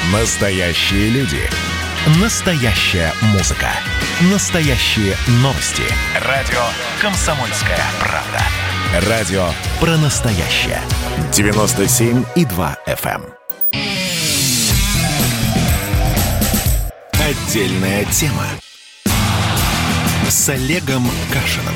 Настоящие люди. Настоящая музыка. Настоящие новости. Радио «Комсомольская правда». Радио про настоящее. 97,2 FM. Отдельная тема. С Олегом Кашиным.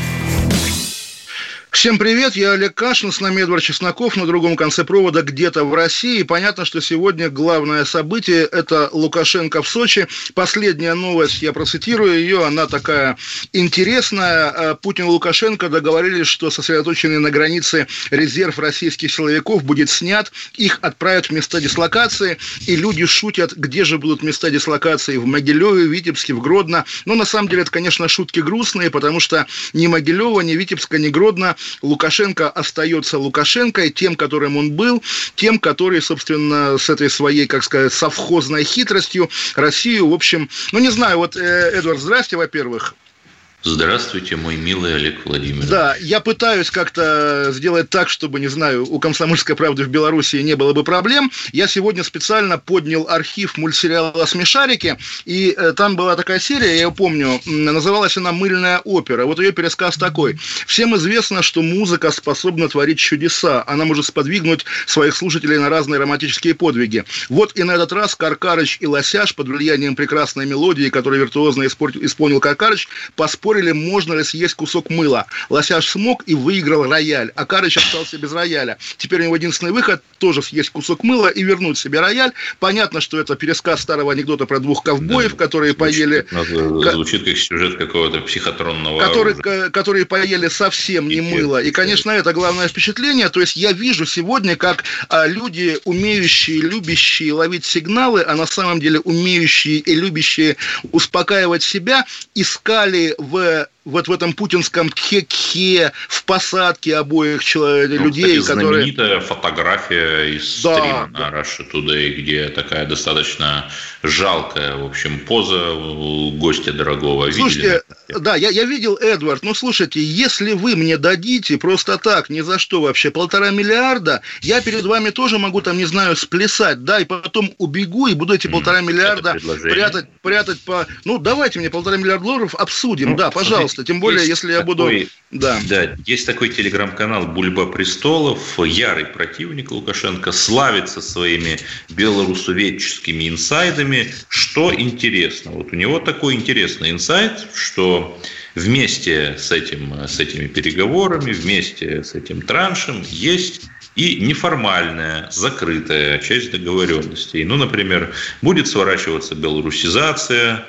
Всем привет, я Олег Кашин, с нами Эдвард Чесноков на другом конце провода где-то в России. Понятно, что сегодня главное событие – это Лукашенко в Сочи. Последняя новость, я процитирую ее, она такая интересная. Путин и Лукашенко договорились, что сосредоточенный на границе резерв российских силовиков будет снят, их отправят в места дислокации, и люди шутят, где же будут места дислокации: в Могилеве, в Витебске, в Гродно. Но на самом деле это, конечно, шутки грустные, потому что ни Могилева, ни Витебска, ни Гродно Лукашенко остается Лукашенко, тем, которым он был, тем, который, собственно, с этой своей, как сказать, совхозной хитростью Россию, в общем, не знаю, вот, Эдвард, здрасте, во-первых. Здравствуйте, мой милый Олег Владимирович. Да, я пытаюсь как-то сделать так, чтобы, не знаю, у «Комсомольской правды» в Беларуси не было бы проблем. Я сегодня специально поднял архив мультсериала «Смешарики», и там была такая серия, я ее помню, называлась она «Мыльная опера». Вот ее пересказ такой. Всем известно, что музыка способна творить чудеса. Она может сподвигнуть своих слушателей на разные романтические подвиги. Вот и на этот раз Каркарыч и Лосяш под влиянием прекрасной мелодии, которую виртуозно исполнил Каркарыч, поспорили, можно ли съесть кусок мыла. Лосяш смог и выиграл рояль, а Карыч остался без рояля. Теперь у него единственный выход – тоже съесть кусок мыла и вернуть себе рояль. Понятно, что это пересказ старого анекдота про двух ковбоев, да, которые поели... Звучит как сюжет какого-то психотронного которые поели совсем не мыло. И, конечно, это главное впечатление. То есть я вижу сегодня, как люди, умеющие, любящие ловить сигналы, а на самом деле умеющие и любящие успокаивать себя, искали в этом путинском тхе-тхе, в посадке обоих людей, кстати, которые... знаменитая фотография из стрима на Russia Today, где такая достаточно жалкая, в общем, поза у гостя дорогого. Слушайте, да, я видел, Эдвард, слушайте, если вы мне дадите просто так, ни за что вообще, 1,5 миллиарда, я перед вами тоже могу, не знаю, сплясать, да, и потом убегу, и буду эти 1,5 миллиарда прятать по... давайте мне 1,5 миллиарда долларов обсудим, да, пожалуйста. Тем более, если я буду... Да, есть такой телеграм-канал «Бульба престолов», ярый противник Лукашенко, славится своими белорусоведческими инсайдами. Что интересно? Вот у него такой интересный инсайт, что вместе с этими переговорами, вместе с этим траншем есть и неформальная, закрытая часть договоренностей. Например, будет сворачиваться белорусизация,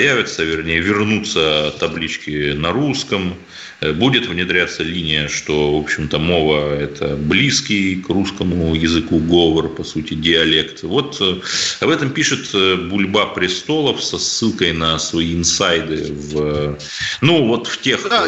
вернутся таблички на русском, будет внедряться линия, что, в общем-то, мова – это близкий к русскому языку говор, по сути, диалект. Вот об этом пишет Бульба престолов со ссылкой на свои инсайды в тех... Да,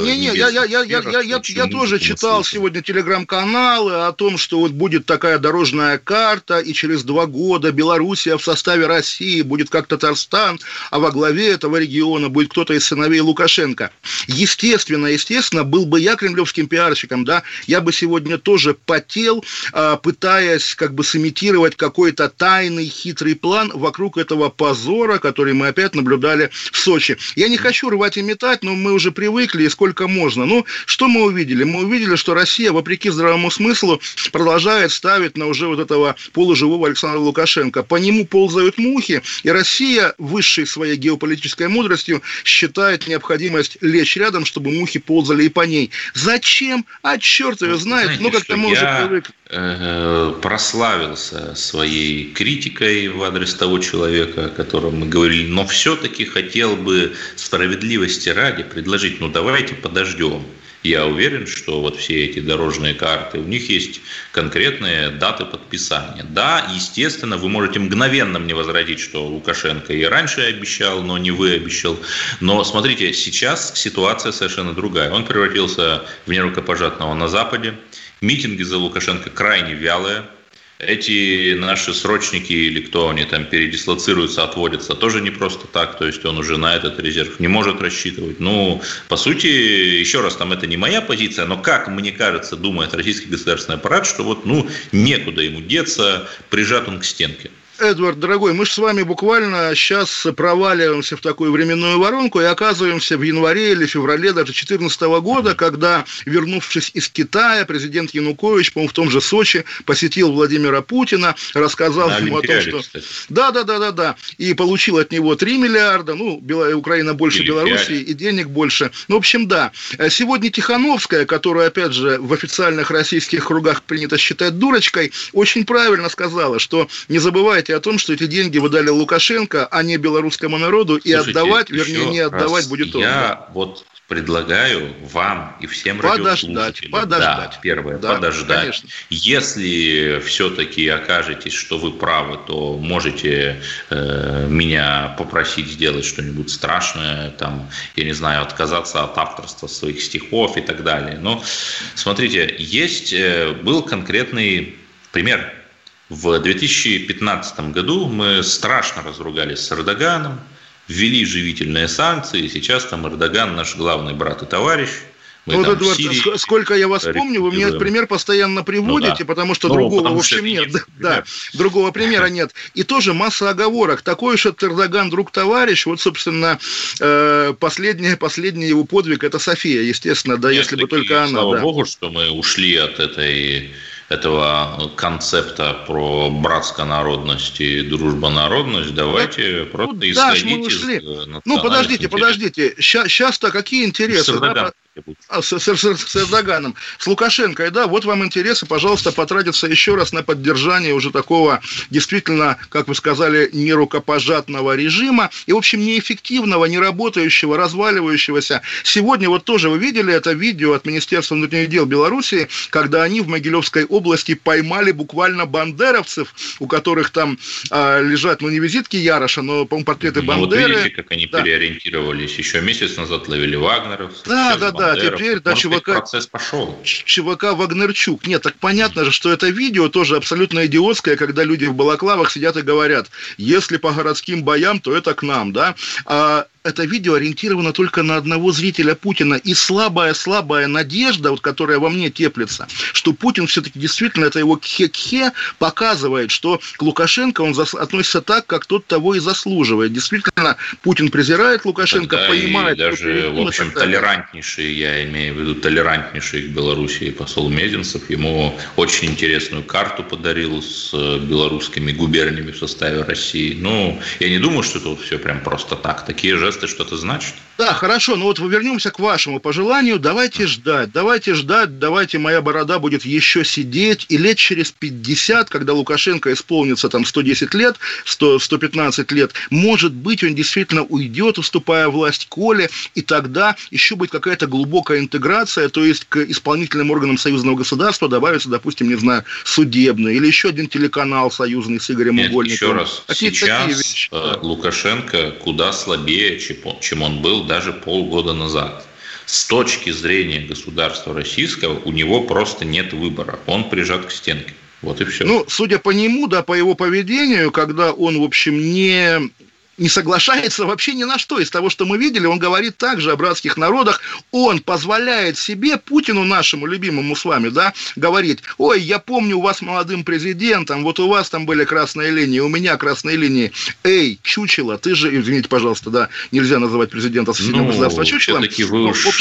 я тоже читал сегодня телеграм-каналы о том, что вот будет такая дорожная карта, и через 2 года Белоруссия в составе России будет как Татарстан, а во главе этого региона будет кто-то из сыновей Лукашенко. Естественно, был бы я кремлевским пиарщиком, да, я бы сегодня тоже потел, пытаясь сымитировать какой-то тайный, хитрый план вокруг этого позора, который мы опять наблюдали в Сочи. Я не хочу рвать и метать, но мы уже привыкли, и сколько можно. Что мы увидели? Мы увидели, что Россия, вопреки здравому смыслу, продолжает ставить на уже вот этого полуживого Александра Лукашенко. По нему ползают мухи, и Россия, высшей своей геополитической мудростью, считает необходимость лечь рядом, чтобы мухи ползали и по ней. Зачем? Черт его знает. Как-то мы уже привыкли. Прославился своей критикой в адрес того человека, о котором мы говорили, но все-таки хотел бы справедливости ради предложить, давайте подождем. Я уверен, что вот все эти дорожные карты, у них есть конкретные даты подписания. Да, естественно, вы можете мгновенно мне возразить, что Лукашенко и раньше обещал, но не вы обещал. Но смотрите, сейчас ситуация совершенно другая. Он превратился в нерукопожатного на Западе. Митинги за Лукашенко крайне вялые. Эти наши срочники или кто они там передислоцируются, отводятся, тоже не просто так, то есть он уже на этот резерв не может рассчитывать. По сути, еще раз, это не моя позиция, но как мне кажется, думает российский государственный аппарат, что некуда ему деться, прижат он к стенке. Эдвард, дорогой, мы же с вами буквально сейчас проваливаемся в такую временную воронку и оказываемся в январе или феврале даже 2014 года, когда, вернувшись из Китая, президент Янукович, по-моему, в том же Сочи, посетил Владимира Путина, рассказал ему о том, что... Да, и получил от него 3 миллиарда, Украина больше Белоруссии, и денег больше. В общем, да. Сегодня Тихановская, которую, опять же, в официальных российских кругах принято считать дурочкой, очень правильно сказала, что не забывайте о том, что эти деньги вы дали Лукашенко, а не белорусскому народу, и отдавать, вернее, не отдавать будет он. Я предлагаю вам и всем радиослушателям подождать. Подождать. Конечно. Если все-таки окажетесь, что вы правы, то можете меня попросить сделать что-нибудь страшное, я не знаю, отказаться от авторства своих стихов и так далее. Но смотрите, был конкретный пример. В 2015 году мы страшно разругались с Эрдоганом, ввели живительные санкции, и сейчас Эрдоган наш главный брат и товарищ. Эдуард, сколько я вас помню, вы мне этот пример постоянно приводите, потому что другого, в общем, нет. Другого примера нет. И тоже масса оговорок. Такой уж этот Эрдоган друг-товарищ, собственно, последний его подвиг – это София, естественно, если бы только она. Слава богу, что мы ушли от этого концепта про братсконародность и дружбонародность. Давайте просто исходить из национальных подождите. Сейчас-то какие интересы? С Эрдоганом, с Лукашенко, вот вам интересы, пожалуйста, потратиться еще раз на поддержание уже такого действительно, как вы сказали, нерукопожатного режима и, в общем, неэффективного, неработающего, разваливающегося. Сегодня тоже вы видели это видео от Министерства внутренних дел Белоруссии, когда они в Могилевской области поймали буквально бандеровцев, у которых там лежат, не визитки Яроша, но, по-моему, портреты Бандеры. Видите, как они переориентировались. Еще месяц назад ловили вагнеровцев. Да, теперь, процесс пошел. ЧВК Вагнерчук. Нет, так понятно же, что это видео тоже абсолютно идиотское, когда люди в балаклавах сидят и говорят, если по городским боям, то это к нам, да? Это видео ориентировано только на одного зрителя Путина. И слабая надежда, которая во мне теплится, что Путин все-таки действительно, это его кхе-кхе, показывает, что к Лукашенко он относится так, как тот того и заслуживает. Действительно, Путин презирает Лукашенко, понимает. И даже, в общем, толерантнейший, я имею в виду толерантнейший к Белоруссии посол Мезенцев, ему очень интересную карту подарил с белорусскими губерниями в составе России. Я не думаю, что это все прям просто так. Такие жесты что-то значит? Да, хорошо, вернемся к вашему пожеланию. Давайте ждать, давайте моя борода будет еще сидеть, и лет через 50, когда Лукашенко исполнится 110 лет, 115 лет, может быть, он действительно уйдет, уступая власть Коле, и тогда еще будет какая-то глубокая интеграция, то есть к исполнительным органам союзного государства добавится, допустим, не знаю, судебный, или еще один телеканал союзный с Игорем Угольниковым. Еще раз, сейчас Лукашенко куда слабее, чем он был даже полгода назад. С точки зрения государства российского у него просто нет выбора. Он прижат к стенке. Вот и все. Судя по нему, по его поведению, когда он, в общем, не соглашается вообще ни на что из того, что мы видели, он говорит также о братских народах, он позволяет себе, Путину нашему любимому с вами, говорить, ой, я помню, у вас молодым президентом, у вас там были красные линии, у меня красные линии, эй, чучело, ты же, извините, пожалуйста, нельзя называть президента соседнего государства чучелом. Все-таки вы уж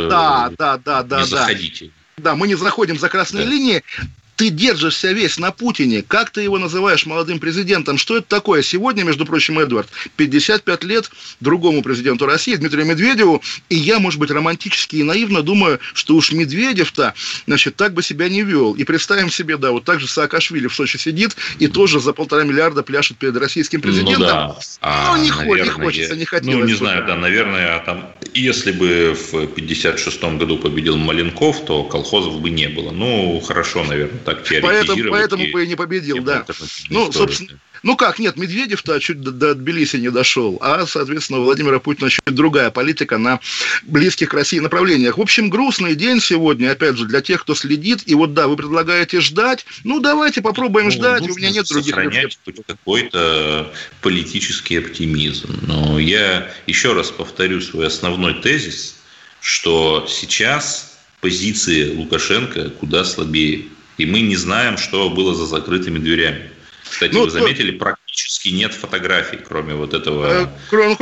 не заходите. Да, мы не заходим за красные линии. Ты держишься весь на Путине, как ты его называешь молодым президентом, что это такое? Сегодня, между прочим, Эдвард, 55 лет другому президенту России, Дмитрию Медведеву, и я, может быть, романтически и наивно думаю, что уж Медведев-то, так бы себя не вел. И представим себе, так же Саакашвили в Сочи сидит и тоже за 1,5 миллиарда пляшет перед российским президентом. Не хочется, не хотелось. Не знаю, наверное, если бы в 1956 году победил Маленков, то колхозов бы не было. Хорошо, наверное. Поэтому бы и не победил, да. Собственно, нет, Медведев-то чуть до Тбилиси не дошел, а, соответственно, у Владимира Путина чуть другая политика на близких к России направлениях. В общем, грустный день сегодня, опять же, для тех, кто следит, и вы предлагаете ждать, давайте попробуем ждать, у меня нет других сохранять хоть какой-то политический оптимизм. Но я еще раз повторю свой основной тезис, что сейчас позиции Лукашенко куда слабее. И мы не знаем, что было за закрытыми дверями. Кстати, вы заметили, практически практически нет фотографий, кроме вот этого... Кроме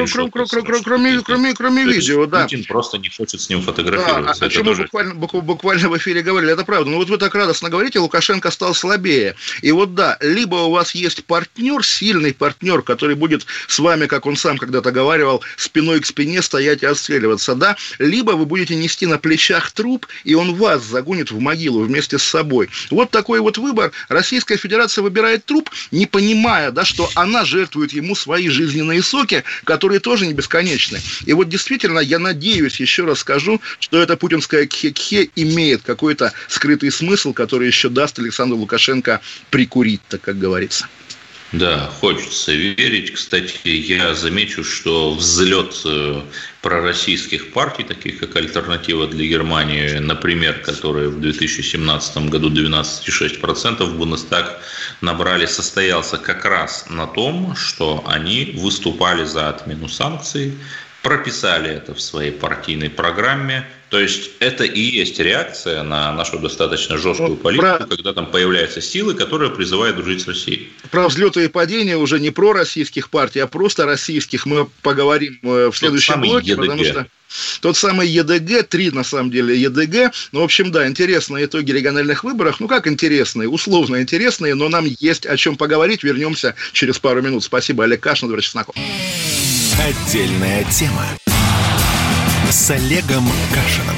видео, да. Путин просто не хочет с ним фотографироваться. Да, о чем мы буквально в эфире говорили, это правда. Но вот вы так радостно говорите, Лукашенко стал слабее. И вот да, либо у вас есть партнер, сильный партнер, который будет с вами, как он сам когда-то говаривал, спиной к спине стоять и отстреливаться, да, либо вы будете нести на плечах труп, и он вас загонит в могилу вместе с собой. Вот такой вот выбор. Российская Федерация выбирает труп, не понимая, да, что она жертвует ему свои жизненные соки, которые тоже не бесконечны. И вот действительно, я надеюсь, еще раз скажу, что эта путинская кхе-кхе имеет какой-то скрытый смысл, который еще даст Александру Лукашенко прикурить, так как говорится. Да, хочется верить. Кстати, я замечу, что взлет пророссийских партий, таких как «Альтернатива для Германии», например, которые в 2017 году 12,6% в Бундестаг набрали, состоялся как раз на том, что они выступали за отмену санкций, прописали это в своей партийной программе. То есть это и есть реакция на нашу достаточно жесткую политику, когда там появляются силы, которые призывают дружить с Россией. Про взлеты и падения уже не про российских партий, а просто российских мы поговорим в следующем блоке, потому что тот самый ЕДГ, 3 на самом деле ЕДГ, ну, в общем, да, интересные итоги региональных выборов, ну, как интересные, условно интересные, но нам есть о чем поговорить, вернемся через пару минут. Спасибо, Олег Кашин, Владимир Чесноков. Отдельная тема с Олегом Кашиным.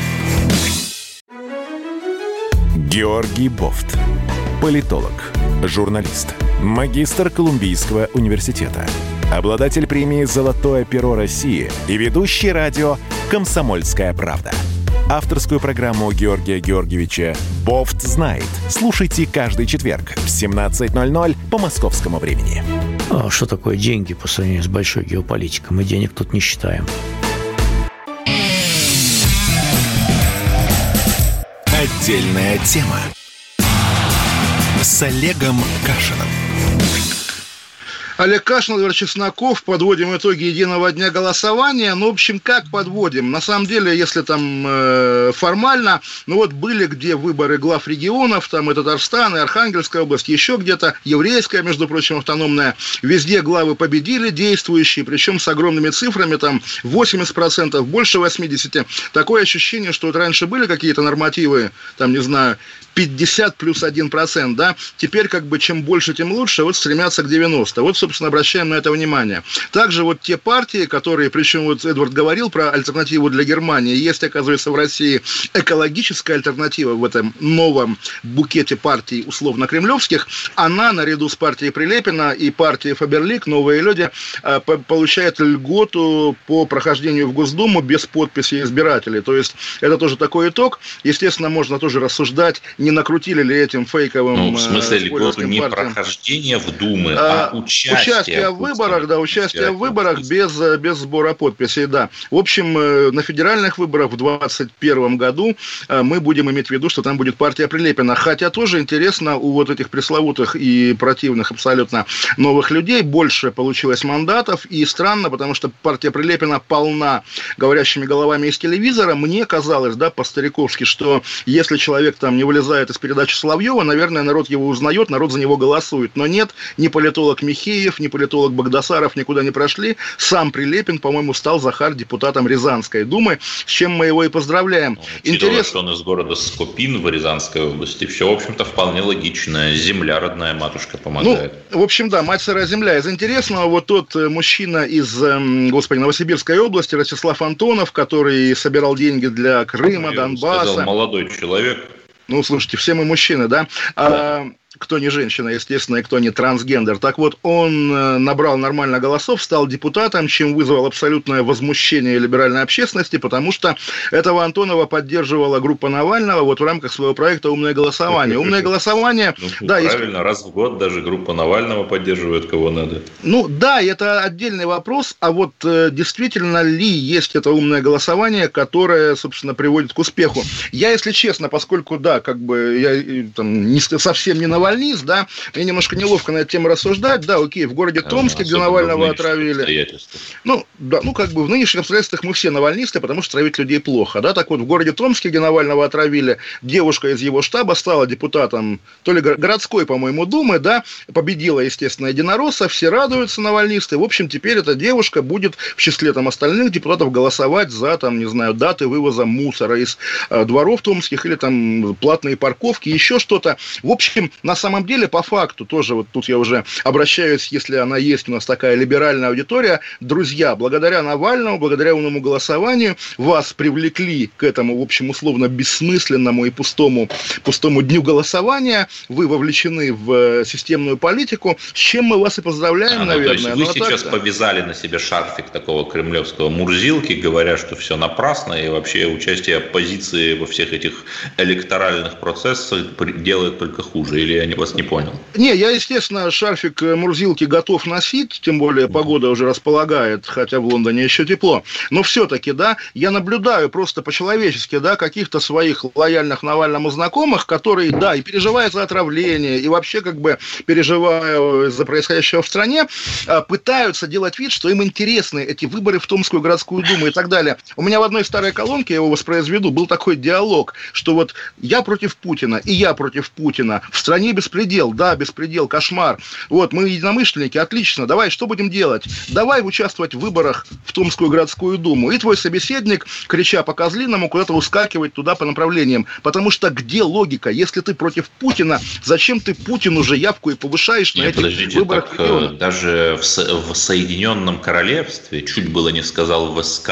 Георгий Бофт. Политолог, журналист, магистр Колумбийского университета, обладатель премии «Золотое перо России» и ведущий радио «Комсомольская правда». Авторскую программу Георгия Георгиевича «Бофт знает». Слушайте каждый четверг в 17:00 по московскому времени. А что такое деньги по сравнению с большой геополитикой? Мы денег тут не считаем. Отдельная тема с Олегом Кашиным. Олег Кашин, Владимир Чесноков. Подводим итоги единого дня голосования. Ну, в общем, как подводим? На самом деле, если там формально, ну вот были где выборы глав регионов, там и Татарстан, и Архангельская область, еще где-то, еврейская, между прочим, автономная. Везде главы победили действующие, причем с огромными цифрами, там 80%, больше 80%. Такое ощущение, что вот раньше были какие-то нормативы, там, не знаю, 50 плюс 1%, да, теперь как бы чем больше, тем лучше, вот стремятся к 90. Вот, собственно, обращаем на это внимание. Также вот те партии, которые, причем вот Эдвард говорил про альтернативу для Германии, есть, оказывается, в России экологическая альтернатива в этом новом букете партий условно-кремлевских, она наряду с партией Прилепина и партией Фаберлик, «Новые люди», получает льготу по прохождению в Госдуму без подписи избирателей. То есть это тоже такой итог. Естественно, можно тоже рассуждать, не накрутили ли этим фейковым... Ну, в смысле, льготу не прохождение в Думы, а участие в выборах, да, участие в выборах без сбора подписей, да. В общем, на федеральных выборах в 2021 году мы будем иметь в виду, что там будет партия Прилепина. Хотя тоже интересно, у вот этих пресловутых и противных абсолютно новых людей больше получилось мандатов, и странно, потому что партия Прилепина полна говорящими головами из телевизора. Мне казалось, да, по-стариковски, что если человек там не вылезает из передачи Соловьева, наверное, народ его узнает, народ за него голосует. Но нет, ни политолог Михеев, ни политолог Багдасаров никуда не прошли. Сам Прилепин, по-моему, стал, Захар, депутатом Рязанской думы, с чем мы его и поздравляем. Интересно, что он из города Скопин в Рязанской области. Все, в общем-то, вполне логично. Земля, родная матушка, помогает. Ну, в общем, да, мать сырая земля. Из интересного, вот тот мужчина из, Новосибирской области, Ростислав Антонов, который собирал деньги для Крыма, Донбасса. Сказал, молодой человек. Ну, слушайте, все мы мужчины, да? Кто не женщина, естественно, и кто не трансгендер. Так вот, он набрал нормально голосов, стал депутатом, чем вызвал абсолютное возмущение либеральной общественности, потому что этого Антонова поддерживала группа Навального вот в рамках своего проекта «Умное голосование». «Умное голосование», да, правильно, раз в год даже группа Навального поддерживает кого надо. Ну, да, это отдельный вопрос, а вот действительно ли есть это умное голосование, которое, собственно, приводит к успеху? Я, если честно, поскольку, да, как бы я там совсем не Навальный, навальнист, да, мне немножко неловко на эту тему рассуждать, да, окей, в городе Томске, где Навального отравили. Ну, да, ну, как бы в нынешних обстоятельствах мы все навальнисты, потому что травить людей плохо, да, так вот, в городе Томске, где Навального отравили, девушка из его штаба стала депутатом, то ли городской, по-моему, думы, да, победила, естественно, единоросса, все радуются, навальнисты, в общем, теперь эта девушка будет в числе там остальных депутатов голосовать за, там, не знаю, даты вывоза мусора из дворов томских или там платные парковки, еще что-то. В общем, на самом деле, по факту, тоже вот тут я уже обращаюсь, если она есть у нас такая либеральная аудитория, друзья, благодаря Навальному, благодаря умному голосованию вас привлекли к этому, в общем, условно бессмысленному и пустому дню голосования, вы вовлечены в системную политику, с чем мы вас и поздравляем, наверное. То есть вы сейчас повязали на себе шарфик такого кремлевского Мурзилки, говоря, что все напрасно, и вообще участие оппозиции во всех этих электоральных процессах делает только хуже, или я вас не понял? Не, я, естественно, шарфик Мурзилки готов носить, тем более погода уже располагает, хотя в Лондоне еще тепло, но все-таки, да, я наблюдаю просто по-человечески, да, каких-то своих лояльных Навальному знакомых, которые, да, и переживают за отравление, и вообще, как бы, переживая за происходящее в стране, пытаются делать вид, что им интересны эти выборы в Томскую городскую думу и так далее. У меня в одной старой колонке, я его воспроизведу, был такой диалог, что вот я против Путина, и я против Путина, в стране беспредел, да, беспредел, кошмар, вот, мы единомышленники, отлично, давай, что будем делать? Давай участвовать в выборах в Томскую городскую думу. И твой собеседник, крича по-козлиному, куда-то ускакивает туда по направлениям, потому что где логика? Если ты против Путина, зачем ты Путину же явку и повышаешь на этих выборах в регионах? Даже в Соединенном Королевстве, чуть было не сказал в СК,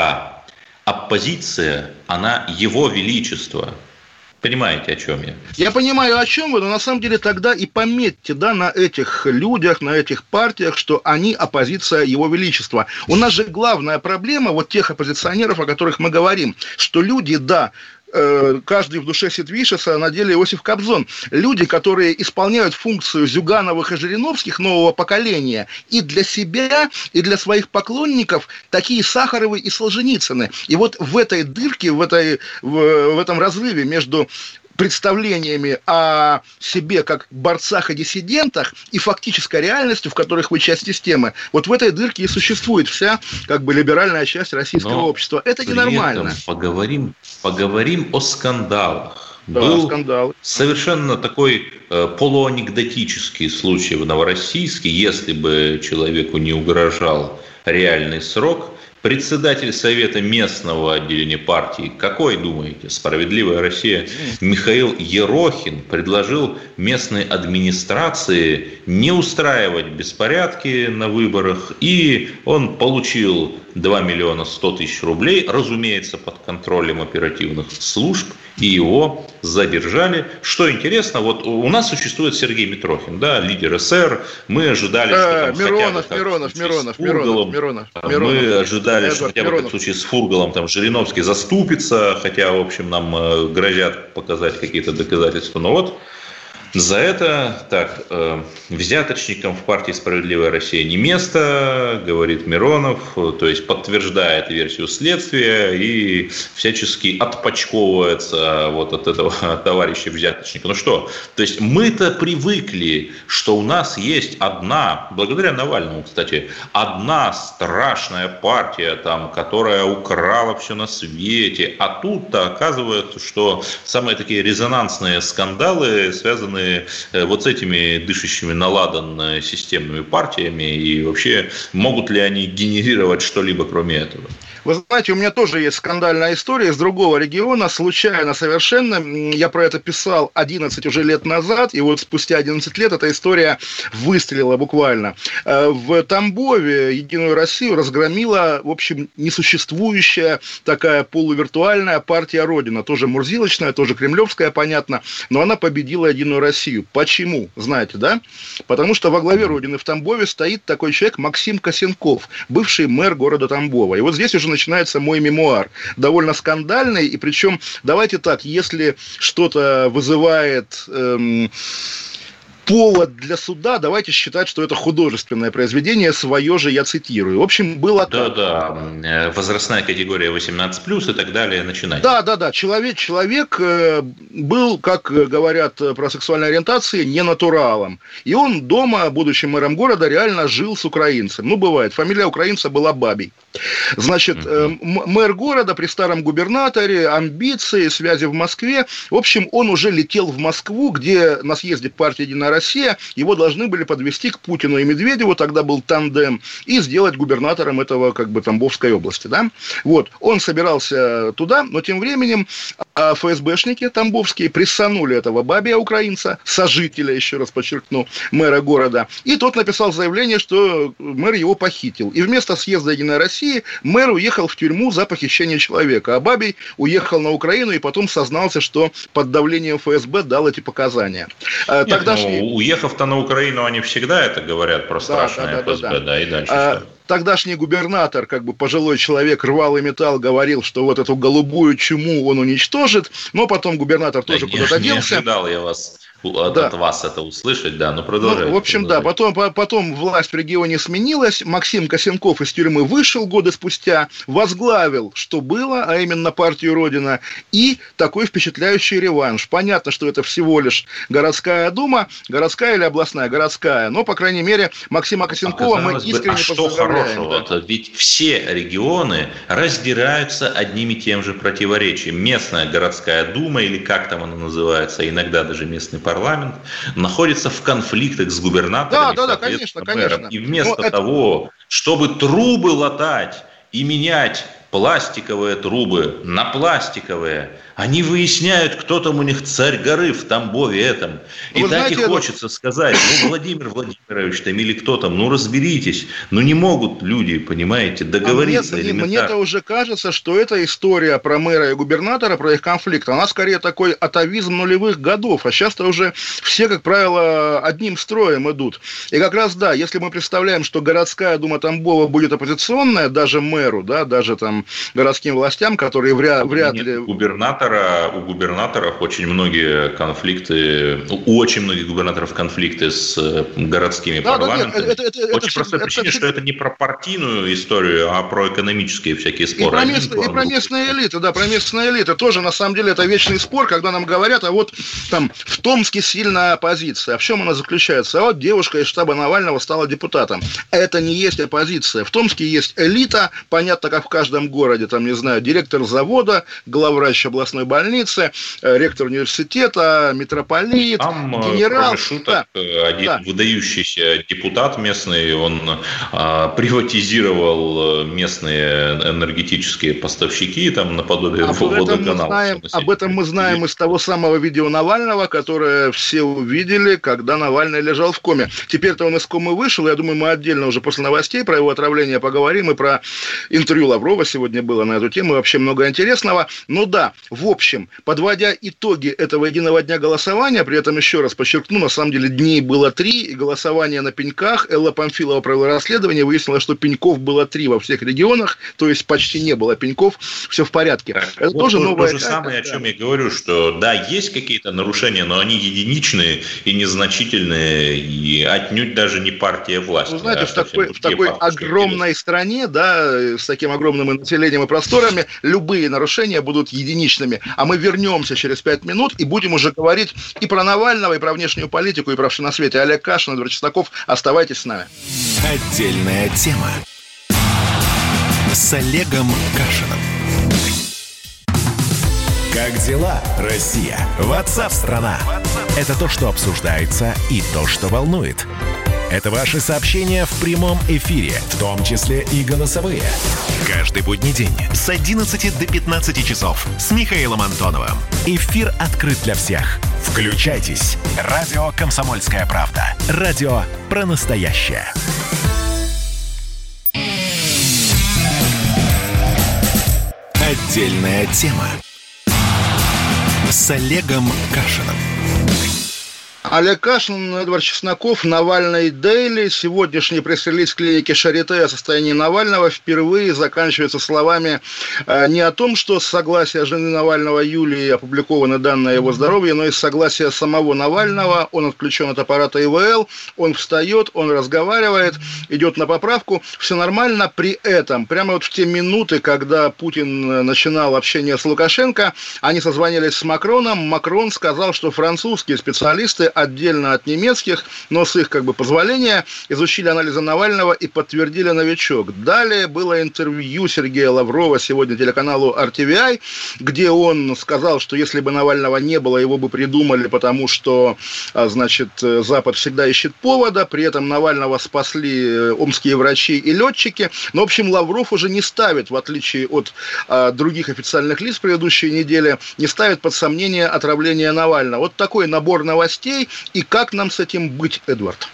оппозиция, она его величество. Понимаете, о чем я? Я понимаю, о чем вы, но на самом деле тогда и пометьте, да, на этих людях, на этих партиях, что они оппозиция Его Величества. У нас же главная проблема вот тех оппозиционеров, о которых мы говорим, что люди, да, каждый в душе сидит Вишеса, а на деле Иосиф Кобзон. Люди, которые исполняют функцию Зюгановых и Жириновских нового поколения и для себя, и для своих поклонников такие Сахаровы и Солженицыны. И вот в этой дырке, в этом разрыве между представлениями о себе как борцах и диссидентах и фактической реальностью, в которых вы часть системы, вот в этой дырке и существует вся, как бы, либеральная часть российского общества. Это ненормально. Поговорим о скандалах. Да, был скандал. Совершенно такой полуанекдотический случай в Новороссийске, если бы человеку не угрожал реальный срок. Председатель Совета местного отделения партии, какой, думаете, «Справедливая Россия», Михаил Ерохин предложил местной администрации не устраивать беспорядки на выборах, и он получил 2 миллиона 100 тысяч рублей, разумеется, под контролем оперативных служб, и его задержали. Что интересно, вот у нас существует Сергей Митрохин, да, лидер СССР, мы ожидали, что там Миронов. Мы ожидали, что хотя бы в случае с Фургалом там Жириновский заступится, хотя, в общем, нам грозят показать какие-то доказательства, но вот за это, так, взяточникам в партии «Справедливая Россия» не место, говорит Миронов, то есть подтверждает версию следствия и всячески отпочковывается вот от этого товарища взяточника. Ну что, то есть мы-то привыкли, что у нас есть одна, благодаря Навальному, кстати, одна страшная партия, там, которая украла все на свете, а тут-то оказывается, что самые такие резонансные скандалы связаны вот с этими дышащими на ладан системными партиями, и вообще могут ли они генерировать что-либо кроме этого? Вы знаете, у меня тоже есть скандальная история из другого региона, случайно совершенно. Я про это писал 11 уже лет назад, и вот спустя 11 лет эта история выстрелила буквально. В Тамбове Единую Россию разгромила, в общем, несуществующая такая полувиртуальная партия Родина, тоже мурзилочная, тоже кремлевская, понятно, но она победила Единую Россию. Почему? Знаете, да? Потому что во главе Родины в Тамбове стоит такой человек Максим Косенков, бывший мэр города Тамбова. И вот здесь уже начинается мой мемуар, довольно скандальный, и причем, давайте так, если что-то вызывает повод для суда, давайте считать, что это художественное произведение, свое же я цитирую. В общем, было так. Да, возрастная категория 18+, и так далее, начинать. Да. Человек был, как говорят про сексуальные ориентации, не натуралом. И он дома, будучи мэром города, реально жил с украинцем. Ну, бывает. Фамилия украинца была Бабий. Значит, мэр города при старом губернаторе, амбиции, связи в Москве. В общем, он уже летел в Москву, где на съезде партии «Единая Россия» его должны были подвести к Путину и Медведеву, тогда был тандем, и сделать губернатором этого, как бы, Тамбовской области, да. Вот, он собирался туда, но тем временем ФСБшники тамбовские прессанули этого Бабия, украинца, сожителя, еще раз подчеркну, мэра города, и тот написал заявление, что мэр его похитил. И вместо съезда «Единой России» мэр уехал в тюрьму за похищение человека, а Бабий уехал на Украину и потом сознался, что под давлением ФСБ дал эти показания. Уехав-то на Украину, они всегда это говорят про страшное ФСБ, да, и дальше что? Тогдашний губернатор, как бы пожилой человек, рвал и металл, говорил, что вот эту голубую чуму он уничтожит, но потом губернатор тоже куда-то делся. Не ожидал я вас от вас это услышать, да, но продолжайте. В общем, да, потом власть в регионе сменилась, Максим Косенков из тюрьмы вышел годы спустя, возглавил, что было, а именно партию «Родина», и такой впечатляющий реванш. Понятно, что это всего лишь городская дума, городская или областная, городская, но, по крайней мере, Максима Косенкова мы искренне поздравляем. Да. Ведь все регионы раздираются одним и тем же противоречием. Местная городская дума, или как там она называется, иногда даже местный парламент, находится в конфликтах с губернатором, конечно. И вместо того, чтобы трубы латать и менять пластиковые трубы на пластиковые, они выясняют, кто там у них царь горы в Тамбове этом. И так знаете, и хочется сказать, Владимир Владимирович там или кто там, разберитесь. Не могут люди, понимаете, договориться элементарно. Мне-то уже кажется, что эта история про мэра и губернатора, про их конфликт, она скорее такой атовизм нулевых годов. А сейчас-то уже все, как правило, одним строем идут. И как раз, да, если мы представляем, что городская дума Тамбова будет оппозиционная, даже мэру, да, даже там городским властям, которые вряд ли... У губернаторов очень многие конфликты, у очень многих губернаторов конфликты с городскими парламентами. Очень простая причина, что это не про партийную историю, а про экономические всякие споры. И про местные элиты, да, про местные элиты. Тоже, на самом деле, это вечный спор, когда нам говорят, а вот там в Томске сильная оппозиция. А в чем она заключается? А вот девушка из штаба Навального стала депутатом. Это не есть оппозиция. В Томске есть элита, понятно, как в каждом городе, там, не знаю, директор завода, главврач областной больницы, ректор университета, митрополит, генерал. Кроме шуток, один выдающийся депутат местный, он приватизировал местные энергетические поставщики, там, наподобие водоканала. Об этом мы знаем из того самого видео Навального, которое все увидели, когда Навальный лежал в коме. Теперь-то он из комы вышел, я думаю, мы отдельно уже после новостей про его отравление поговорим, и про интервью Лаврова сегодня было на эту тему, вообще много интересного. Но да, в общем, подводя итоги этого единого дня голосования, при этом еще раз подчеркну, на самом деле дней было 3, и голосование на пеньках, Элла Памфилова провела расследование, выяснила, что пеньков было 3 во всех регионах, то есть почти не было пеньков, все в порядке. Это вот тоже новое. То же самое, о чем я говорю, что да, есть какие-то нарушения, но они единичные и незначительные, и отнюдь даже не партия власти. Вы знаете, в такой огромной стране, да, с таким огромным населением и просторами, любые нарушения будут единичными. А мы вернемся через 5 минут и будем уже говорить и про Навального, и про внешнюю политику, и про все на свете. Олег Кашин, Эдвард Чесноков. Оставайтесь с нами. Отдельная тема с Олегом Кашиным. Как дела, Россия? WhatsApp-страна. Это то, что обсуждается, и то, что волнует. Это ваши сообщения в прямом эфире, в том числе и голосовые. Каждый будний день с 11 до 15 часов с Михаилом Антоновым. Эфир открыт для всех. Включайтесь. Радио «Комсомольская правда». Радио про настоящее. Отдельная тема с Олегом Кашиным. Олег Кашин, Эдвард Чесноков, Навальный Дейли. Сегодняшний пресс-релиз клиники Шарите о состоянии Навального впервые заканчивается словами не о том, что с согласия жены Навального Юлии опубликованы данные о его здоровье, но и с согласия самого Навального. Он отключен от аппарата ИВЛ, он встает, он разговаривает, идет на поправку. Все нормально. При этом, прямо вот в те минуты, когда Путин начинал общение с Лукашенко, они созвонились с Макроном. Макрон сказал, что французские специалисты отдельно от немецких, но с их позволения, изучили анализы Навального и подтвердили новичок. Далее было интервью Сергея Лаврова сегодня телеканалу RTVI, где он сказал, что если бы Навального не было, его бы придумали, потому что, Запад всегда ищет повода, при этом Навального спасли омские врачи и летчики. Но, в общем, Лавров уже не ставит, в отличие от других официальных лиц предыдущей недели, не ставит под сомнение отравление Навального. Вот такой набор новостей. И как нам с этим быть, Эдвард?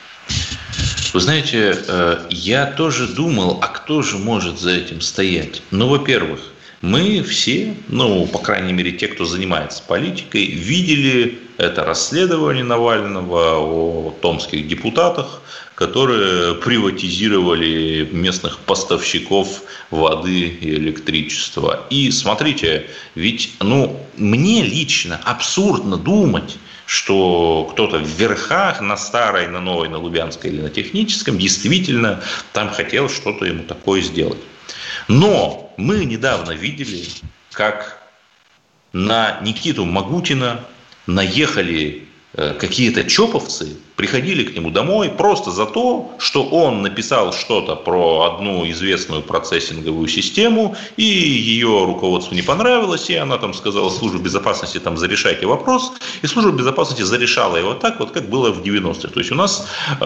Вы знаете, я тоже думал, а кто же может за этим стоять? Во-первых, мы все, по крайней мере, те, кто занимается политикой, видели это расследование Навального о томских депутатах, которые приватизировали местных поставщиков воды и электричества. И смотрите, ведь, мне лично абсурдно думать, что кто-то в верхах, на Старой, на Новой, на Лубянской или на Техническом действительно там хотел что-то ему такое сделать. Но мы недавно видели, как на Никиту Магутина наехали какие-то чоповцы, приходили к нему домой просто за то, что он написал что-то про одну известную процессинговую систему, и ее руководству не понравилось, и она сказала службе безопасности, зарешайте вопрос, и служба безопасности зарешала его так, как было в 90-х. То есть у нас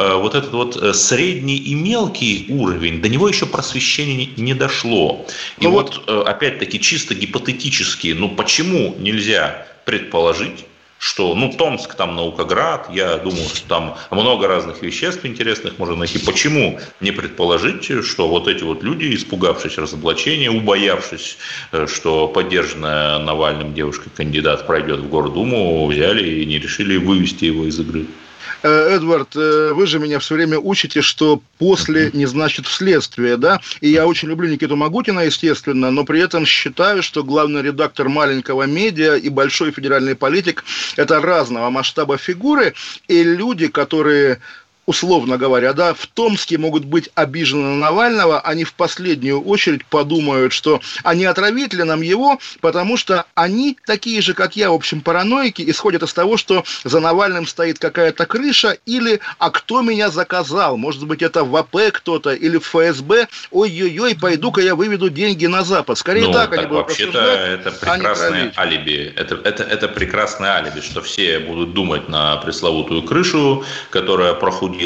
этот средний и мелкий уровень, до него еще просвещение не дошло. И опять-таки, чисто гипотетически, почему нельзя предположить, что, Томск, Наукоград, я думаю, что там много разных веществ интересных можно найти. Почему не предположить, что эти люди, испугавшись разоблачения, убоявшись, что поддержанная Навальным девушка-кандидат пройдет в Гордуму, взяли и не решили вывести его из игры? Эдвард, вы же меня все время учите, что после не значит вследствие, да? И я очень люблю Никиту Магутина, естественно, но при этом считаю, что главный редактор маленького медиа и большой федеральный политик – это разного масштаба фигуры, и люди, которые, условно говоря, в Томске могут быть обижены на Навального, они в последнюю очередь подумают, что они отравить ли нам его, потому что они такие же, как я, в общем, параноики, исходят из того, что за Навальным стоит какая-то крыша, или «а кто меня заказал?» Может быть, это в АП кто-то или в ФСБ. Ой-ой-ой, пойду-ка я выведу деньги на Запад. Скорее так они будут рассуждать. Вообще-то это прекрасное алиби. Это прекрасное алиби, что все будут думать на пресловутую крышу, которая прохудилась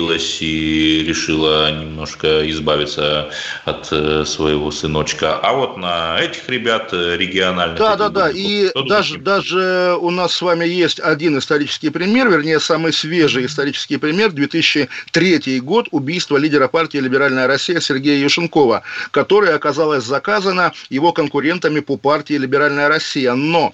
и решила немножко избавиться от своего сыночка. А на этих ребят региональных... Да. И даже у нас с вами есть один исторический пример, вернее, самый свежий исторический пример, 2003 год, убийство лидера партии «Либеральная Россия» Сергея Юшенкова, которое оказалось заказано его конкурентами по партии «Либеральная Россия». Но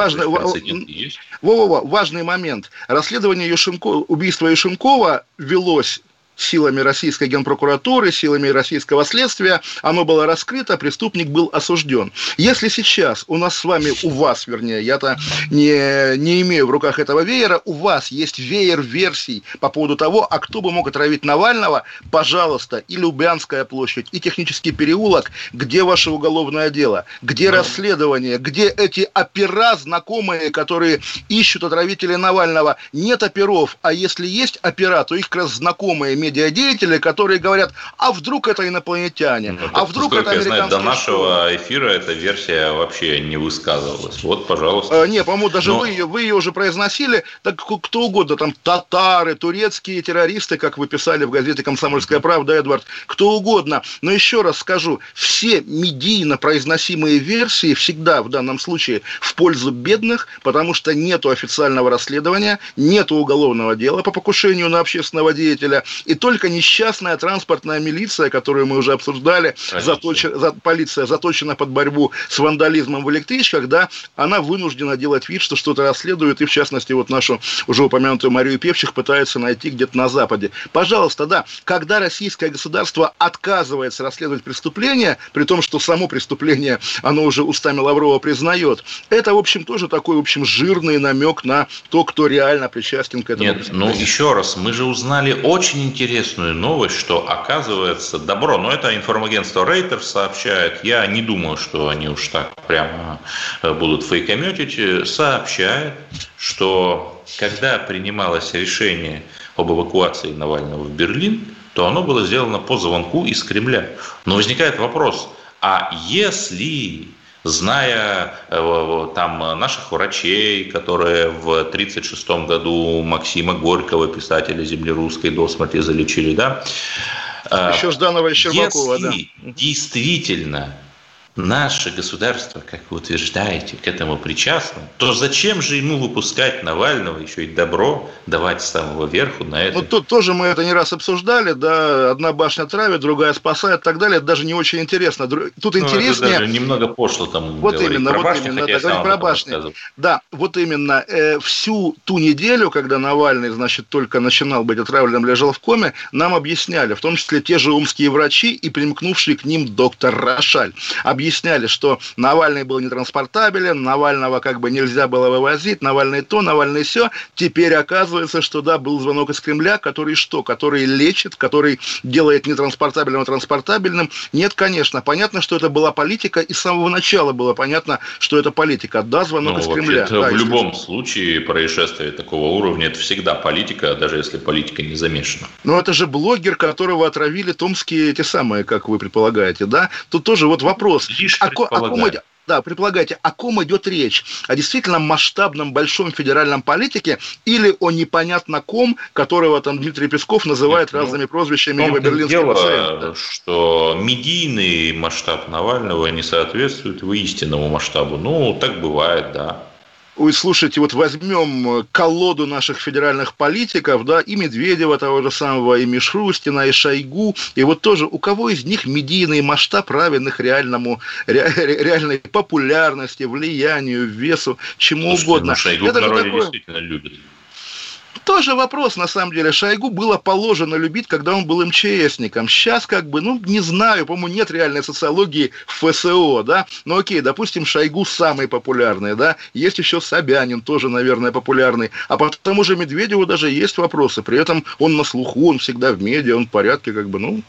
важный момент. Расследование убийства Юшенкова велось силами российской генпрокуратуры, силами российского следствия, оно было раскрыто, преступник был осужден. Если сейчас у нас с вами, у вас, вернее, я-то не имею в руках этого веера, у вас есть веер версий по поводу того, а кто бы мог отравить Навального, пожалуйста, и Лубянская площадь, и Технический переулок, где ваше уголовное дело, где расследование, где эти опера знакомые, которые ищут отравителей Навального? Нет оперов, а если есть опера, то их как раз знакомые медиадеятели, которые говорят, а вдруг это инопланетяне, а вдруг это американские... Я знаю, до нашего эфира эта версия вообще не высказывалась. Вот, пожалуйста. Не, по-моему, даже вы ее уже произносили, так кто угодно, татары, турецкие террористы, как вы писали в газете «Комсомольская правда», Эдвард, кто угодно. Но еще раз скажу, все медийно произносимые версии всегда в данном случае в пользу бедных, потому что нету официального расследования, нету уголовного дела по покушению на общественного деятеля, и И только несчастная транспортная милиция, которую мы уже обсуждали, полиция заточена под борьбу с вандализмом в электричках, да, она вынуждена делать вид, что что-то расследует, и в частности вот нашу уже упомянутую Марию Певчих пытается найти где-то на Западе. Пожалуйста, да, когда российское государство отказывается расследовать преступление, при том, что само преступление, оно уже устами Лаврова признает, это, в общем, тоже такой, в общем, жирный намек на то, кто реально причастен к этому. Нет, ну еще раз, мы же узнали очень интересную новость, что оказывается добро, но это информагентство Reuters сообщает, я не думаю, что они уж так прямо будут фейкометить, сообщает, что когда принималось решение об эвакуации Навального в Берлин, то оно было сделано по звонку из Кремля. Но возникает вопрос, а если, зная там наших врачей, которые в 1936 году Максима Горького, писателя «Земли русской», до смерти залечили, да? Еще Жданова и Щербакова, да. Если действительно наше государство, как вы утверждаете, к этому причастно, то зачем же ему выпускать Навального, еще и добро давать с самого верху на это? Вот тут тоже мы это не раз обсуждали, да, одна башня травит, другая спасает и так далее, это даже не очень интересно. Тут интереснее... Это даже немного пошло там вот говорить именно, про вот башню, именно, хотя да, говорить про башню. Да, вот именно, всю ту неделю, когда Навальный, значит, только начинал быть отравленным, лежал в коме, нам объясняли, в том числе те же омские врачи и примкнувший к ним доктор Рошаль, объясняли, что Навальный был нетранспортабелен, Навального как бы нельзя было вывозить, Навальный то, Навальный сё. Теперь оказывается, что да, был звонок из Кремля, который что? Который лечит, который делает нетранспортабельного транспортабельным. Нет, конечно. Понятно, что это была политика, и с самого начала было понятно, что это политика. Да, звонок из Кремля. Да, в любом случае происшествие такого уровня – это всегда политика, даже если политика не замешана. Но это же блогер, которого отравили томские те самые, как вы предполагаете, да? Тут тоже вот вопрос. Предполагайте, о ком идет речь? О действительно масштабном, большом федеральном политике или о непонятно ком, которого там Дмитрий Песков называет разными прозвищами либо берлинским пациентом? Что медийный масштаб Навального не соответствует его истинному масштабу. Ну, так бывает, да. Ой, слушайте, вот возьмем колоду наших федеральных политиков, да, и Медведева того же самого, и Мишустина, и Шойгу, и вот тоже у кого из них медийный масштаб равен их реальной популярности, влиянию, весу, чему угодно. Шойгу в народе действительно любит. Тоже вопрос, на самом деле. Шойгу было положено любить, когда он был МЧСником. Сейчас как бы, не знаю, по-моему, нет реальной социологии в ФСО, да. Ну окей, допустим, Шойгу самый популярный, да. Есть еще Собянин, тоже, наверное, популярный. А по тому же Медведеву даже есть вопросы. При этом он на слуху, он всегда в медиа, он в порядке, как бы,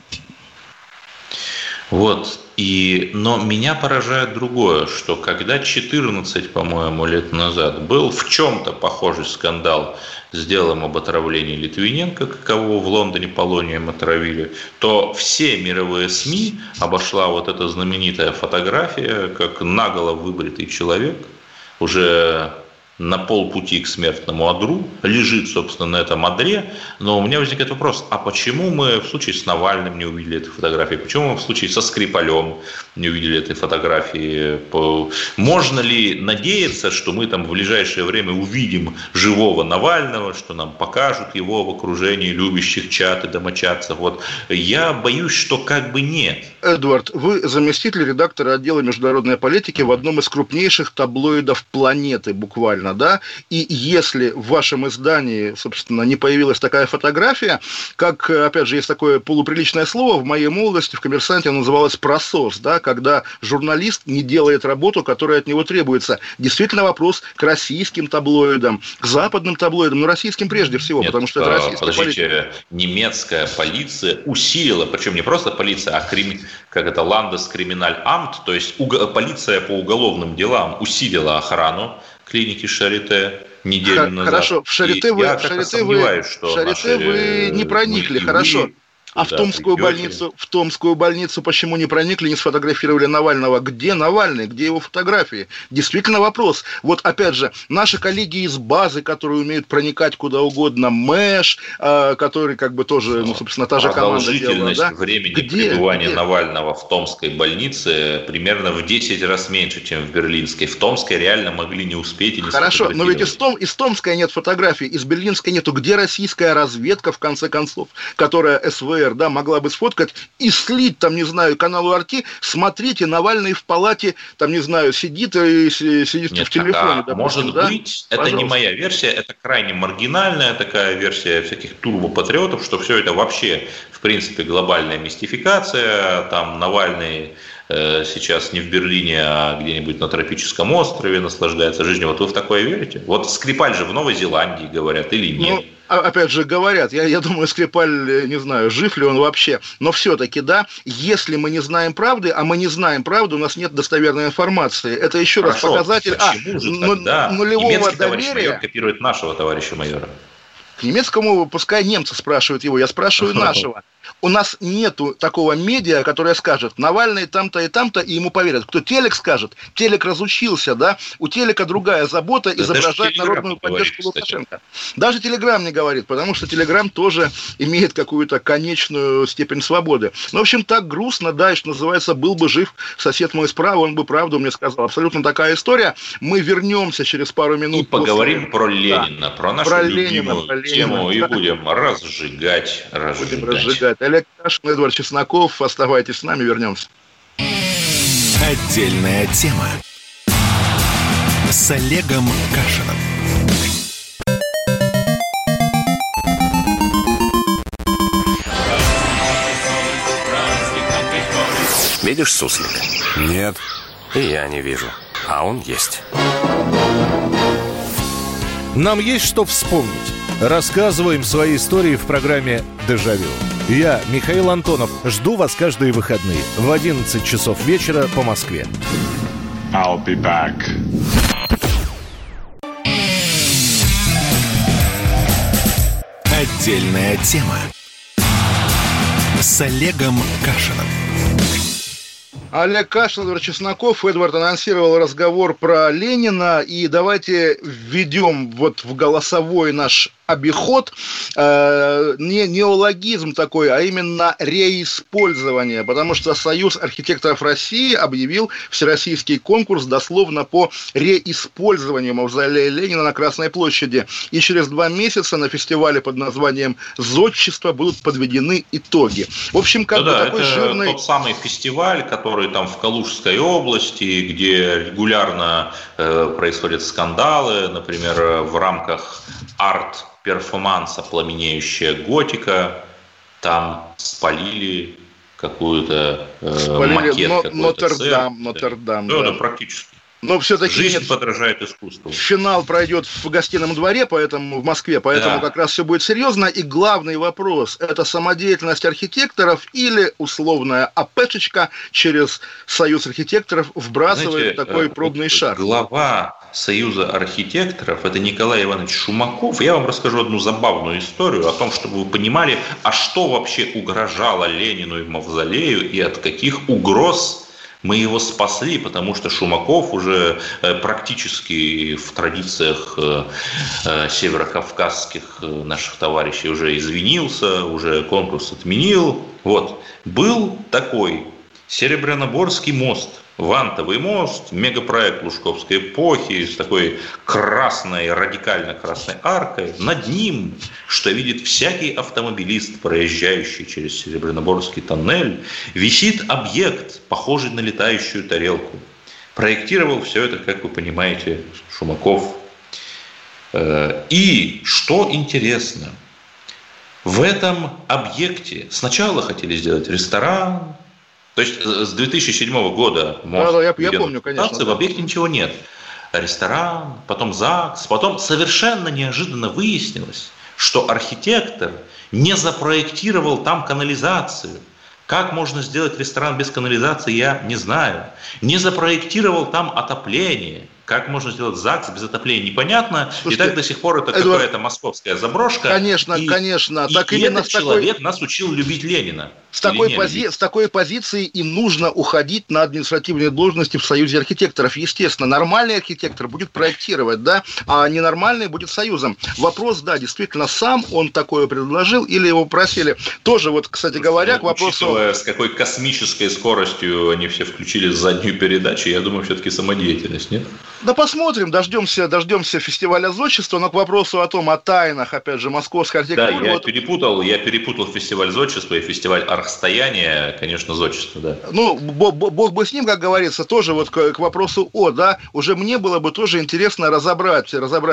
Вот, но меня поражает другое, что когда 14, по-моему, лет назад был в чем-то похожий скандал с делом об отравлении Литвиненко, кого в Лондоне полонием отравили, то все мировые СМИ обошла вот эта знаменитая фотография, как наголо выбритый человек, уже на полпути к смертному одру, лежит, собственно, на этом одре. Но у меня возникает вопрос, а почему мы в случае с Навальным не увидели этой фотографии? Почему мы в случае со Скрипалем не увидели этой фотографии? Можно ли надеяться, что мы там в ближайшее время увидим живого Навального, что нам покажут его в окружении любящих чат и домочадцев? Вот я боюсь, что как бы нет. Эдвард, вы заместитель редактора отдела международной политики в одном из крупнейших таблоидов планеты, буквально. Да? И если в вашем издании, собственно, не появилась такая фотография, как, опять же, есть такое полуприличное слово, в моей молодости в «Коммерсанте» оно называлось просос, да? Когда журналист не делает работу, которая от него требуется. Действительно вопрос к российским таблоидам, к западным таблоидам, но российским прежде всего, потому что это российская политика. Немецкая полиция усилила, причем не просто полиция, а Ландескриминаламт, то есть полиция по уголовным делам усилила охрану клиники Шарите неделю назад. Хорошо, в Шарите вы не проникли, хорошо. А в Томскую больницу почему не проникли, не сфотографировали Навального? Где Навальный? Где его фотографии? Действительно вопрос. Вот опять же, наши коллеги из базы, которые умеют проникать куда угодно, МЭШ, который как бы тоже, собственно, та же команда делала. Продолжительность времени пребывания Навального в Томской больнице примерно в 10 раз меньше, чем в Берлинской. В Томской реально могли не успеть и не Хорошо, но ведь из Томской нет фотографий, из Берлинской нету. Где российская разведка, в конце концов, которая СВР, да, могла бы сфоткать и слить, там, не знаю, каналу Арти, смотрите, Навальный в палате, там, не знаю, сидит в телефоне. Допустим, может быть, это не моя версия, это крайне маргинальная такая версия всяких турбопатриотов, что все это вообще, в принципе, глобальная мистификация, там Навальный сейчас не в Берлине, а где-нибудь на тропическом острове наслаждается жизнью. Вот вы в такое верите? Вот Скрипаль же в Новой Зеландии, говорят, или нет? Ну, опять же, говорят, я думаю, Скрипаль, не знаю, жив ли он вообще, но все-таки, да, если мы не знаем правды, а мы не знаем правды, у нас нет достоверной информации, это еще раз показатель нулевого немецкий доверия. Товарищ майор копирует нашего товарища майора. К немецкому, пускай немцы спрашивают его, я спрашиваю нашего. У нас нету такого медиа, которое скажет, Навальный там-то, и ему поверят. Кто телек скажет, телек разучился, да, у телека другая забота изображать народную поддержку Лукашенко. Даже Телеграм не говорит, потому что Телеграм тоже имеет какую-то конечную степень свободы. Ну, в общем, так грустно, да, и что называется, был бы жив сосед мой справа, он бы правду мне сказал. Абсолютно такая история. Мы вернемся через пару минут. И поговорим про Ленина, про нашу любимую тему, и будем разжигать. Олег Кашин, Эдвард Чесноков. Оставайтесь с нами, вернемся. Отдельная тема с Олегом Кашиным. Видишь суслика? Нет. И я не вижу. А он есть. Нам есть что вспомнить. Рассказываем свои истории в программе «Дежавю». Я, Михаил Антонов, жду вас каждые выходные в 11 часов вечера по Москве. I'll be back. Отдельная тема с Олегом Кашиным. Олег Кашин, Эдвард Чесноков. Эдвард анонсировал разговор про Ленина. И давайте введем вот в голосовой наш обиход не неологизм такой, а именно реиспользование, потому что Союз архитекторов России объявил всероссийский конкурс дословно по реиспользованию мавзолея Ленина на Красной площади. И через 2 месяца на фестивале под названием «Зодчество» будут подведены итоги. В общем, как бы такой это жирный... тот самый фестиваль, который там в Калужской области, где регулярно происходят скандалы, например, в рамках арт-перформанса «Пламенеющая готика», там спалили какую-то макет, какой-то Нотр-Дам. Да, практически. Но все-таки жизнь подражает искусству. Финал пройдет в Гостином дворе, поэтому в Москве, поэтому как раз все будет серьезно. И главный вопрос – это самодеятельность архитекторов или условная АПшечка через Союз архитекторов вбрасывает такой пробный шар. Глава Союза архитекторов – это Николай Иванович Шумаков. Я вам расскажу одну забавную историю о том, чтобы вы понимали, а что вообще угрожало Ленину и Мавзолею и от каких угроз мы его спасли, потому что Шумаков уже практически в традициях северокавказских наших товарищей уже извинился, уже конкурс отменил. Вот. Был такой Серебряноборский мост, вантовый мост, мегапроект Лужковской эпохи с такой красной, радикально красной аркой. Над ним, что видит всякий автомобилист, проезжающий через Серебряноборский тоннель, висит объект, похожий на летающую тарелку. Проектировал все это, как вы понимаете, Шумаков. И что интересно, в этом объекте сначала хотели сделать ресторан. То есть с 2007 года я помню, конечно, в объекте ничего нет. Ресторан, потом ЗАГС, потом совершенно неожиданно выяснилось, что архитектор не запроектировал там канализацию. Как можно сделать ресторан без канализации, я не знаю. Не запроектировал там отопление. Как можно сделать ЗАГС без отопления, непонятно. Слушайте, и так до сих пор это какая-то московская заброшка. Конечно. Так и именно этот человек нас учил любить Ленина. С такой позиции им нужно уходить на административные должности в Союзе архитекторов. Естественно, нормальный архитектор будет проектировать, да, а ненормальный будет союзом. Вопрос, да, действительно, сам он такое предложил или его просили. Тоже вот, кстати говоря, к вопросу... Учитывая, с какой космической скоростью они все включили заднюю передачу, я думаю, все-таки самодеятельность, нет? Да посмотрим, дождемся фестиваля зодчества, но к вопросу о тайнах, опять же, московской архитектуры... Да, я перепутал фестиваль зодчества и фестиваль архстояния, конечно, зодчество, да. Ну, бог бы с ним, как говорится, тоже вот к вопросу уже мне было бы тоже интересно разобрать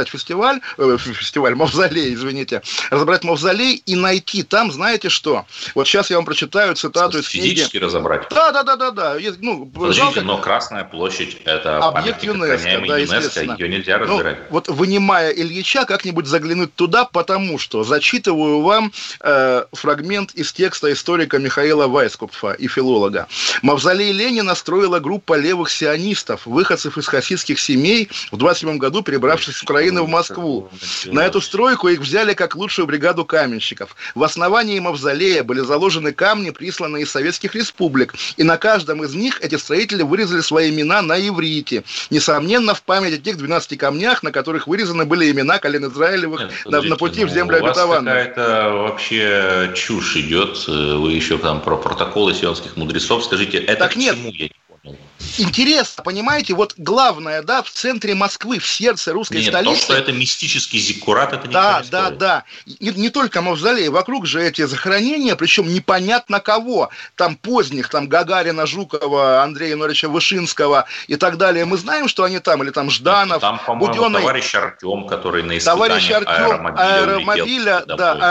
мавзолей, разобрать мавзолей и найти там, знаете что? Вот сейчас я вам прочитаю цитату из книги. Физически разобрать? Да. Подождите, но Красная площадь – это объект ЮНЕСКО, да, естественно. Ее нельзя разбирать. Вот вынимая Ильича, как-нибудь заглянуть туда, потому что зачитываю вам фрагмент из текста историка Михаила Вайскопфа и филолога. Мавзолей Ленина строила группа левых сионистов, выходцев из хасидских семей, в 27 году перебравшись с Украины в Москву. На эту стройку их взяли как лучшую бригаду каменщиков. В основании мавзолея были заложены камни, присланные из советских республик, и на каждом из них эти строители вырезали свои имена на иврите. Несомненно, в память о тех 12 камнях, на которых вырезаны были имена колен Израилевых на пути в землю обетованную. У вас какая-то вообще чушь идет. Вы еще там про протоколы сионских мудрецов. Скажите, это так к чему, я не понял? Интересно, понимаете, вот главное, да, в центре Москвы, в сердце русской столицы... то, что это мистический зиккурат, это никто не стоит. Да. Не только мавзолей, вокруг же эти захоронения, причем непонятно кого. Там поздних, там Гагарина, Жукова, Андрея Януаревича Вышинского и так далее. Мы знаем, что они там, или там Жданов, там, по-моему, Буденный... товарищ Артем, который на испытаниях аэромобиля,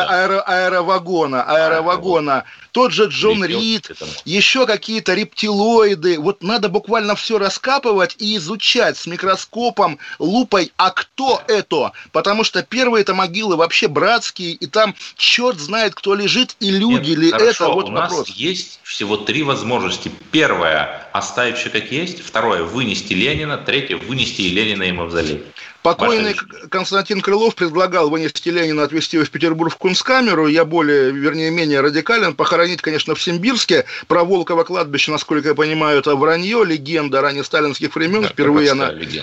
аэровагона. Тот же Джон Рид, еще какие-то рептилоиды. Вот надо буквально все раскапывать и изучать с микроскопом, лупой, а кто это? Потому что первые-то могилы вообще братские, и там черт знает, кто лежит, и люди ли это. Вот у вопрос. Нас есть всего 3 возможности. Первое – оставить все как есть. Второе – вынести Ленина. Третье – вынести и Ленина, и мавзолей. Покойный Константин Крылов предлагал вынести Ленина, отвезти его в Петербург в Кунсткамеру. Я менее радикален. Похоронить, конечно, в Симбирске. Про Волково кладбище, насколько я понимаю, это вранье, легенда раннесталинских времен. Впервые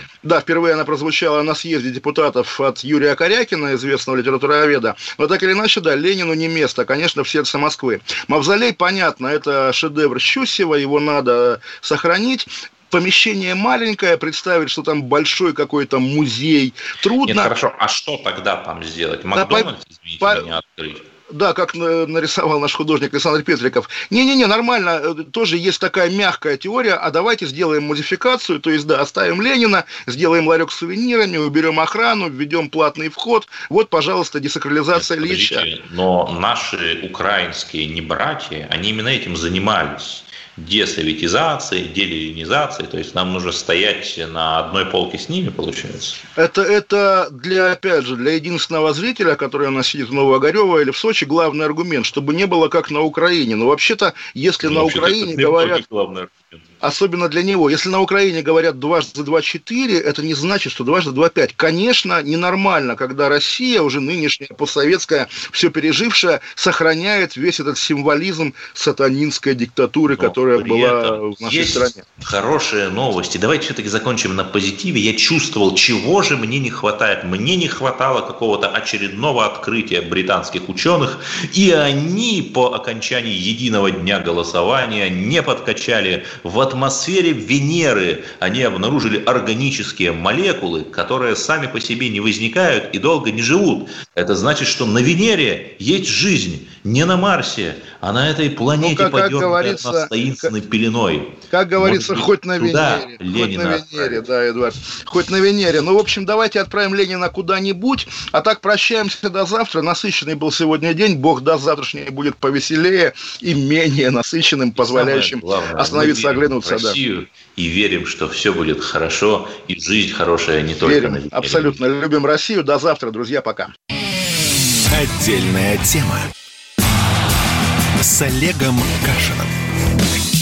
она прозвучала на съезде депутатов от Юрия Корякина, известного литературоведа. Но так или иначе, да, Ленину не место, конечно, в сердце Москвы. Мавзолей, понятно, это шедевр Щусева, его надо сохранить. Помещение маленькое, представить, что там большой какой-то музей, трудно. Нет, хорошо, а что тогда там сделать? Макдональдс, извините меня, открыть? Да, как нарисовал наш художник Александр Петриков. Не-не-не, нормально, тоже есть такая мягкая теория, а давайте сделаем модификацию, то есть, да, оставим Ленина, сделаем ларек с сувенирами, уберем охрану, введем платный вход, вот, пожалуйста, десакрализация Ильича. Но наши украинские небратья, они именно этим занимались. Десоветизацией, деленинизацией, то есть нам нужно стоять на одной полке с ними, получается? Это для единственного зрителя, который у нас сидит в Новоогарево или в Сочи, главный аргумент, чтобы не было как на Украине. Но вообще-то, если на Украине говорят... Особенно для него. Если на Украине говорят дважды 2 – 4, это не значит, что дважды 2 – 5. Конечно, ненормально, когда Россия, уже нынешняя, постсоветская, все пережившая, сохраняет весь этот символизм сатанинской диктатуры, которая была в нашей стране. Хорошие новости. Давайте все-таки закончим на позитиве. Я чувствовал, чего же мне не хватает. Мне не хватало какого-то очередного открытия британских ученых, и они по окончании единого дня голосования не подкачали в атмосфере Венеры. Они обнаружили органические молекулы, которые сами по себе не возникают и долго не живут. Это значит, что на Венере есть жизнь, не на Марсе, а на этой планете подернутой от нас таинственной пеленой. Как говорится, хоть на Венере, да, Эдуард, хоть на Венере. Ну, в общем, давайте отправим Ленина куда-нибудь, а так прощаемся до завтра. Насыщенный был сегодня день, Бог даст, завтрашний будет повеселее и менее насыщенным, позволяющим остановиться, оглянуться. Россию, и верим, что все будет хорошо, и жизнь хорошая не только на Венере. Абсолютно любим Россию. До завтра, друзья, пока. Отдельная тема с Олегом Кашиным.